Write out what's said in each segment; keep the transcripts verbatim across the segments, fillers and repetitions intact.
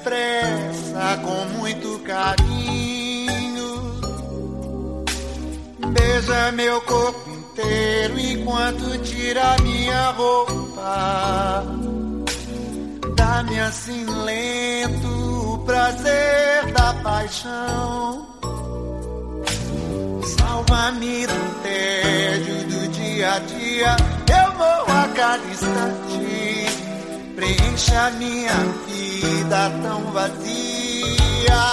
pressa, com muito carinho. Beija meu corpo inteiro enquanto tira minha roupa. Dá-me assim lento o prazer da paixão. Salva-me do tédio do dia a dia. Eu morro a cada instante. Preencha minha vida tão vazia.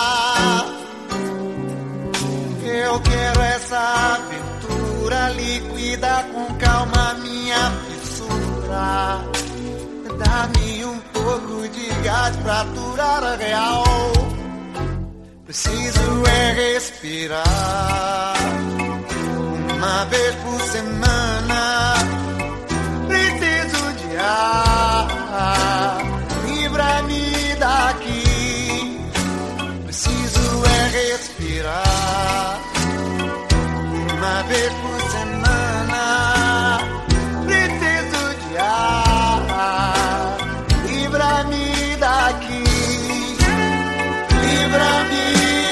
Eu quero essa aventura. Liquida com calma minha fissura. Dá-me um pouco de gás pra aturar a real. Preciso é respirar. Uma vez por semana. Preciso de ar. Livra-me daqui. Preciso é respirar. Uma vez por semana. Preciso de ar. Livra-me daqui. Livra-me.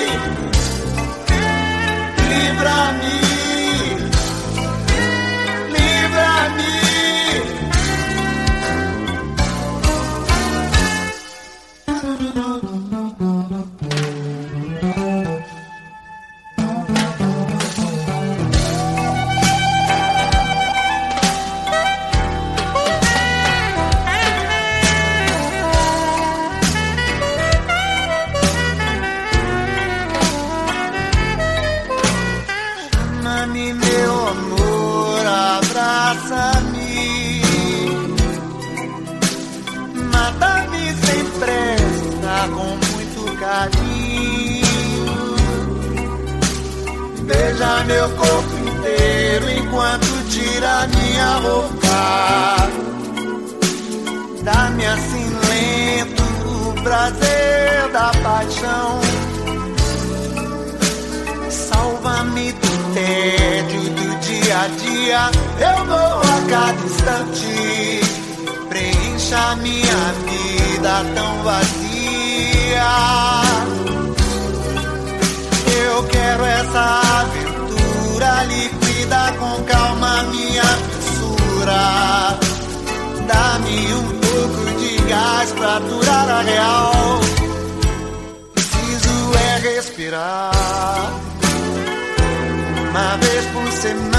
Livra-me. Livra-me. Chama-me, meu amor, abraça-me. Mata-me sem pressa, com muito carinho. Beija meu corpo inteiro enquanto tira minha roupa. Dá-me assim lento o prazer da paixão. Salva-me do tédio do dia a dia. Eu morro a cada instante. Preencha minha vida tão vazia. Eu quero essa aventura. Liquida com calma minha fissura. Dá-me um pouco de gás pra aturar a real. Preciso é respirar. Uma vez por semana.